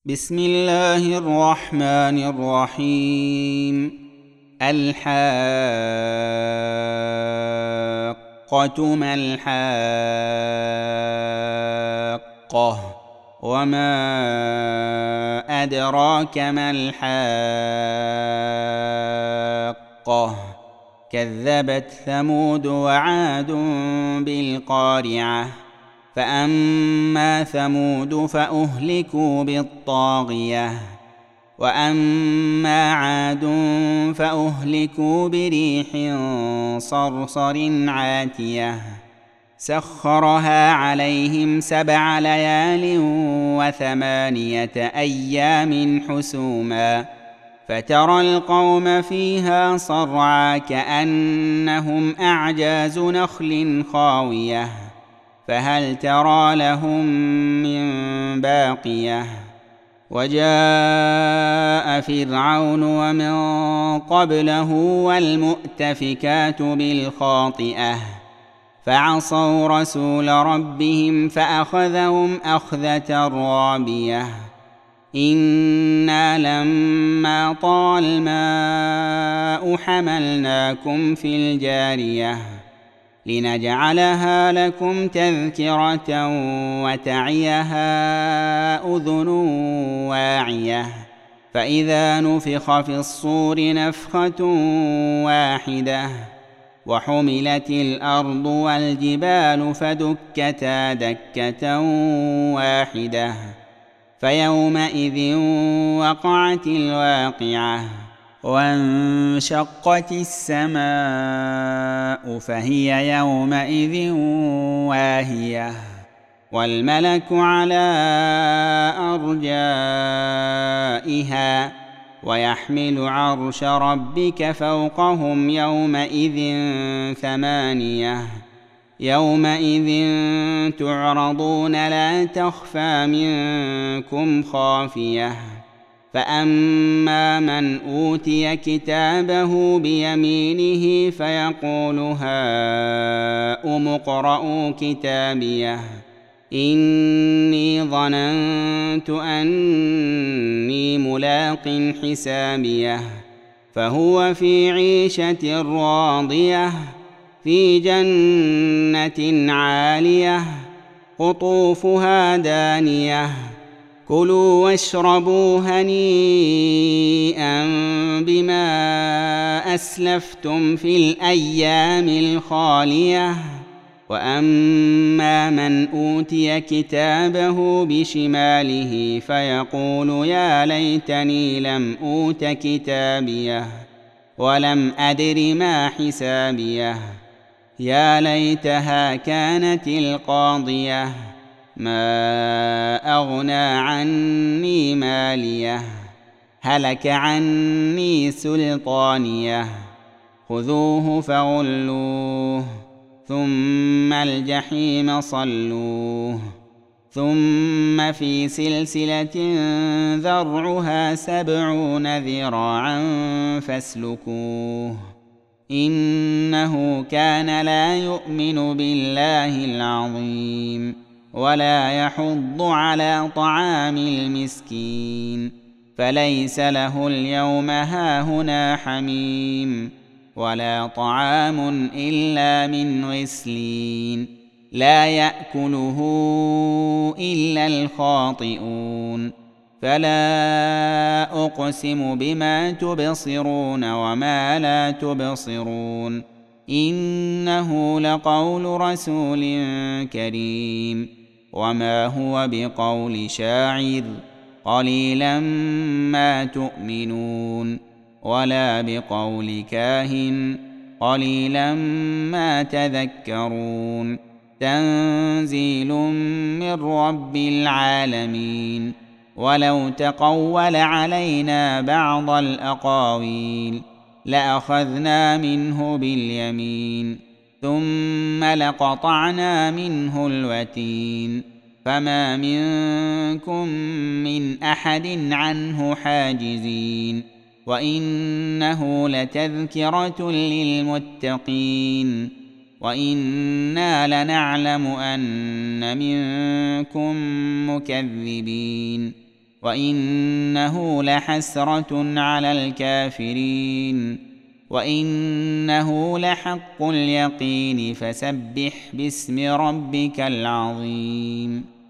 بسم الله الرحمن الرحيم. الحاقة ما الحاقة وما أدراك ما الحاقة كذبت ثمود وعاد بالقارعة فأما ثمود فأهلكوا بالطاغية وأما عاد فأهلكوا بريح صرصر عاتية سخرها عليهم 7 ليال و8 أيام حسوما فترى القوم فيها صرعى كأنهم أعجاز نخل خاوية فهل ترى لهم من باقية وجاء فرعون ومن قبله والمؤتفكات بالخاطئة فعصوا رسول ربهم فأخذهم أخذة رابية إنا لما طغى الماء حملناكم في الجارية لنجعلها لكم تذكرة وتعيها أذن واعية فإذا نفخ في الصور نفخة واحدة وحملت الأرض والجبال فدكتا دكة واحدة فيومئذ وقعت الواقعة وانشقت السماء فهي يومئذ واهية والملك على أرجائها ويحمل عرش ربك فوقهم يومئذ 8 يومئذ تعرضون لا تخفى منكم خافية فأما من أوتي كتابه بيمينه فيقول هاؤم اقرءوا كتابيه إني ظننت أني ملاق حسابيه فهو في عيشة راضية في جنة عالية قطوفها دانية كلوا واشربوا هنيئا بما أسلفتم في الأيام الخالية وأما من أوتي كتابه بشماله فيقول يا ليتني لم أوت كتابيه ولم أدر ما حسابيه يا ليتها كانت القاضية ما أغنى عني ماليه هلك عني سلطانيه خذوه فغلوه ثم الجحيم صلوه ثم في سلسلة ذرعها 70 ذراعا فاسلكوه إنه كان لا يؤمن بالله العظيم ولا يحض على طعام المسكين فليس له اليوم هاهنا حميم ولا طعام إلا من غسلين لا يأكله إلا الخاطئون فلا أقسم بما تبصرون وما لا تبصرون إنه لقول رسول كريم وما هو بقول شاعر قليلا ما تؤمنون ولا بقول كاهن قليلا ما تذكرون تنزيل من رب العالمين ولو تقول علينا بعض الأقاويل لأخذنا منه باليمين ثم لقطعنا منه الوتين فما منكم من أحد عنه حاجزين وإنه لتذكرة للمتقين وإنا لنعلم أن منكم مكذبين وإنه لحسرة على الكافرين وإنه لحق اليقين فسبح باسم ربك العظيم